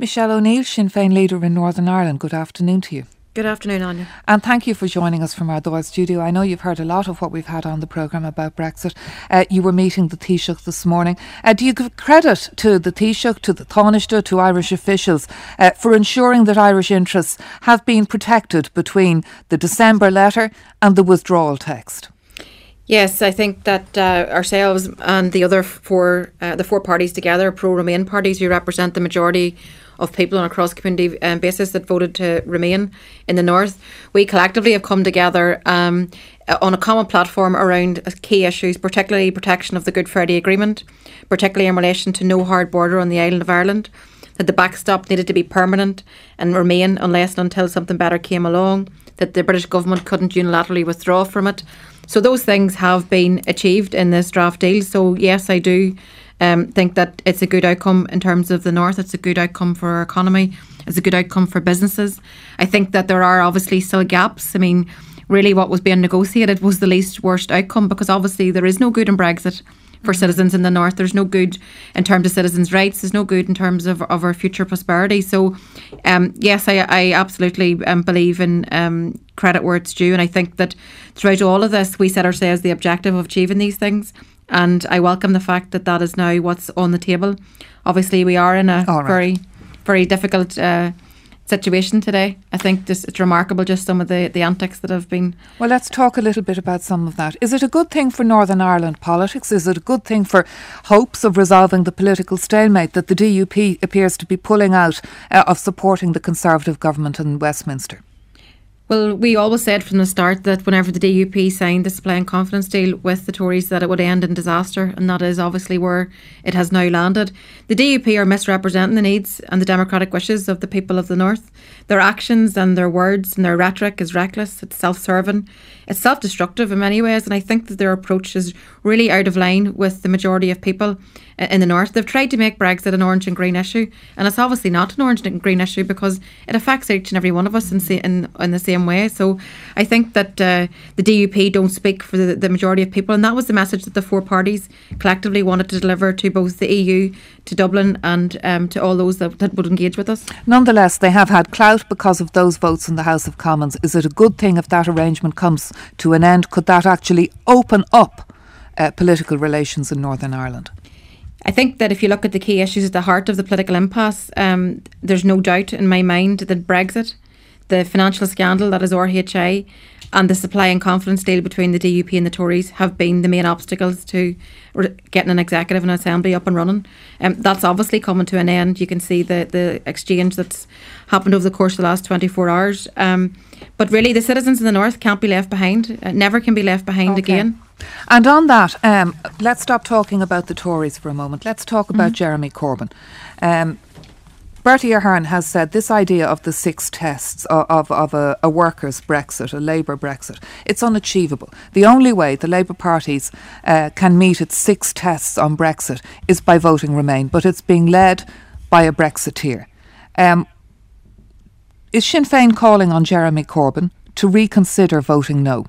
Michelle O'Neill, Sinn Féin leader in Northern Ireland. Good afternoon to you. Good afternoon, Anya. And thank you for joining us from our Dáil studio. I know you've heard a lot of what we've had on the programme about Brexit. You were meeting the Taoiseach this morning. Do you give credit to the Taoiseach, to the Taoiseach, to Irish officials for ensuring that Irish interests have been protected between the December letter and the withdrawal text? Yes, I think that ourselves and the other four parties together, pro-Remain parties who represent the majority of people on a cross-community basis that voted to remain in the North, we collectively have come together on a common platform around key issues, particularly protection of the Good Friday Agreement, particularly in relation to no hard border on the island of Ireland, that the backstop needed to be permanent and remain unless and until something better came along, that the British government couldn't unilaterally withdraw from it. So those things have been achieved in this draft deal. So yes, I do think that it's a good outcome in terms of the North. It's a good outcome for our economy. It's a good outcome for businesses. I think that there are obviously still gaps. I mean, really what was being negotiated was the least worst outcome, because obviously there is no good in Brexit for citizens in the North. There's no good in terms of citizens' rights. There's no good in terms of our future prosperity. So yes, I absolutely believe in credit where it's due. And I think that throughout all of this, we set ourselves the objective of achieving these things. And I welcome the fact that that is now what's on the table. Obviously, we are in a very, very difficult situation today. I think it's remarkable just some of the antics that have been. Well, let's talk a little bit about some of that. Is it a good thing for Northern Ireland politics? Is it a good thing for hopes of resolving the political stalemate that the DUP appears to be pulling out of supporting the Conservative government in Westminster? Well, we always said from the start that whenever the DUP signed the supply and confidence deal with the Tories that it would end in disaster, and that is obviously where it has now landed. The DUP are misrepresenting the needs and the democratic wishes of the people of the North. Their actions and their words and their rhetoric is reckless, it's self-serving, it's self-destructive in many ways, and I think that their approach is really out of line with the majority of people in the North. They've tried to make Brexit an orange and green issue, and it's obviously not an orange and green issue because it affects each and every one of us in the same way. So I think that the DUP don't speak for the majority of people, and that was the message that the four parties collectively wanted to deliver to both the EU, to Dublin and to all those that would engage with us. Nonetheless, they have had clout because of those votes in the House of Commons. Is it a good thing if that arrangement comes to an end? Could that actually open up political relations in Northern Ireland? I think that if you look at the key issues at the heart of the political impasse, there's no doubt in my mind that Brexit, the financial scandal that is RHI, and the supply and confidence deal between the DUP and the Tories have been the main obstacles to getting an executive and assembly up and running. That's obviously coming to an end. You can see the exchange that's happened over the course of the last 24 hours. But really, the citizens in the North can't be left behind, never can be left behind again. And on that, let's stop talking about the Tories for a moment. Let's talk about Jeremy Corbyn. Bertie Ahern has said this idea of the 6 tests of a workers' Brexit, a Labour Brexit, it's unachievable. The only way the Labour parties can meet its 6 tests on Brexit is by voting Remain, but it's being led by a Brexiteer. Is Sinn Féin calling on Jeremy Corbyn to reconsider voting no?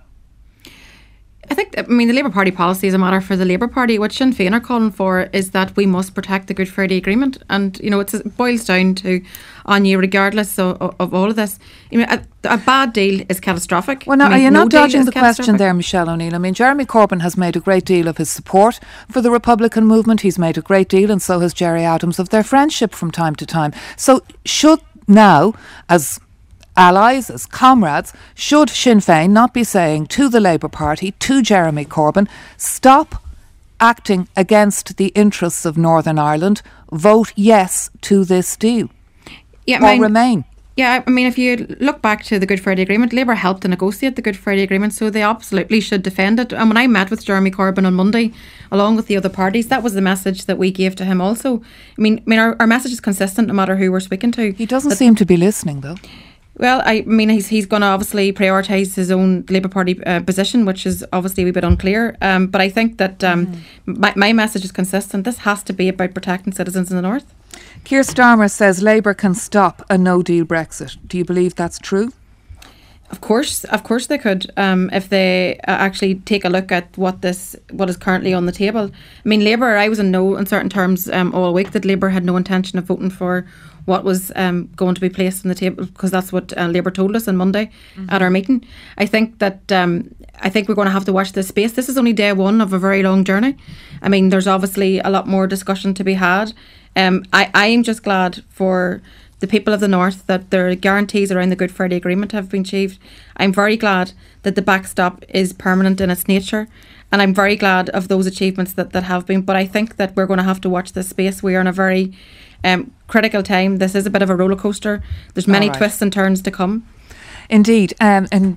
I mean, the Labour Party policy is a matter for the Labour Party. What Sinn Féin are calling for is that we must protect the Good Friday Agreement. And, you know, it boils down to, Anya, regardless of all of this, you know, a bad deal is catastrophic. Well, now, are you not dodging the question there, Michelle O'Neill? I mean, Jeremy Corbyn has made a great deal of his support for the Republican movement. He's made a great deal, and so has Gerry Adams, of their friendship from time to time. So should now, as allies, as comrades, should Sinn Féin not be saying to the Labour Party, to Jeremy Corbyn, stop acting against the interests of Northern Ireland, vote yes to this deal, or Remain? Yeah, I mean, if you look back to the Good Friday Agreement, Labour helped to negotiate the Good Friday Agreement, so they absolutely should defend it. And when I met with Jeremy Corbyn on Monday, along with the other parties, that was the message that we gave to him also. I mean, our message is consistent no matter who we're speaking to. He doesn't seem to be listening, though. Well, I mean, he's going to obviously prioritise his own Labour Party position, which is obviously a wee bit unclear. But I think that my message is consistent. This has to be about protecting citizens in the North. Keir Starmer says Labour can stop a no-deal Brexit. Do you believe that's true? Of course they could, if they actually take a look at what is currently on the table. I mean, Labour, I was in no uncertain terms all week that Labour had no intention of voting for what was going to be placed on the table, because that's what Labour told us on Monday at our meeting. I think that I think we're going to have to watch this space. This is only day one of a very long journey. I mean, there's obviously a lot more discussion to be had. I am just glad for the people of the North that their guarantees around the Good Friday Agreement have been achieved. I'm very glad that the backstop is permanent in its nature, and I'm very glad of those achievements that have been. But I think that we're going to have to watch this space. We are in a very critical time. This is a bit of a roller coaster. There's many twists and turns to come. Indeed, and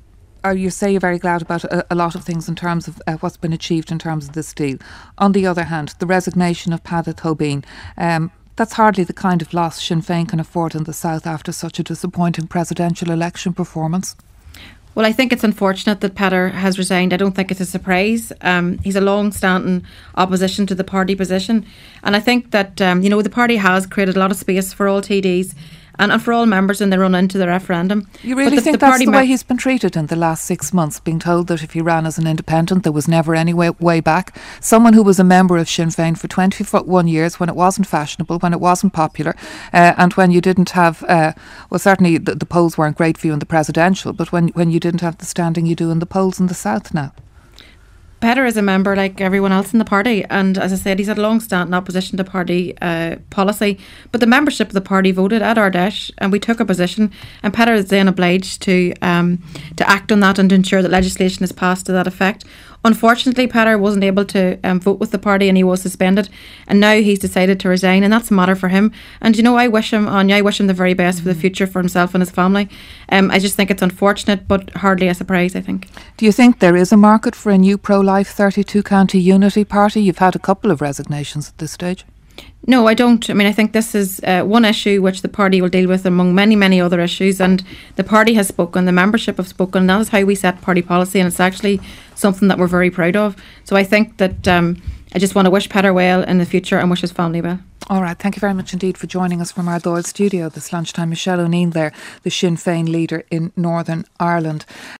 you say you're very glad about a lot of things in terms of what's been achieved in terms of this deal. On the other hand, the resignation of Peadar Tóibín, that's hardly the kind of loss Sinn Féin can afford in the South after such a disappointing presidential election performance. Well, I think it's unfortunate that Peadar has resigned. I don't think it's a surprise. He's a long-standing opposition to the party position. And I think that, the party has created a lot of space for all TDs and for all members when they run into the referendum. You really think that's the way he's been treated in the last 6 months, being told that if he ran as an independent there was never any way back? Someone who was a member of Sinn Féin for 21 years when it wasn't fashionable, when it wasn't popular, and when you didn't have, certainly the polls weren't great for you in the presidential, but when you didn't have the standing you do in the polls in the South now. Peadar is a member like everyone else in the party, and as I said, he's had long-standing opposition to party policy, but the membership of the party voted at Ardèche and we took a position, and Peadar is then obliged to act on that and to ensure that legislation is passed to that effect. Unfortunately, Peadar wasn't able to vote with the party and he was suspended, and now he's decided to resign, and that's a matter for him. And I wish him, Anya, I wish him the very best for the future for himself and his family. I just think it's unfortunate, but hardly a surprise, I think. Do you think there is a market for a new pro-life 32 county unity party? You've had a couple of resignations at this stage. No, I don't. I mean, I think this is one issue which the party will deal with among many, many other issues, and the party has spoken, the membership have spoken, and that is how we set party policy, and it's actually something that we're very proud of. So I think that I just want to wish Peadar well in the future and wish his family well. All right, thank you very much indeed for joining us from our Dáil studio this lunchtime. Michelle O'Neill there, the Sinn Féin leader in Northern Ireland.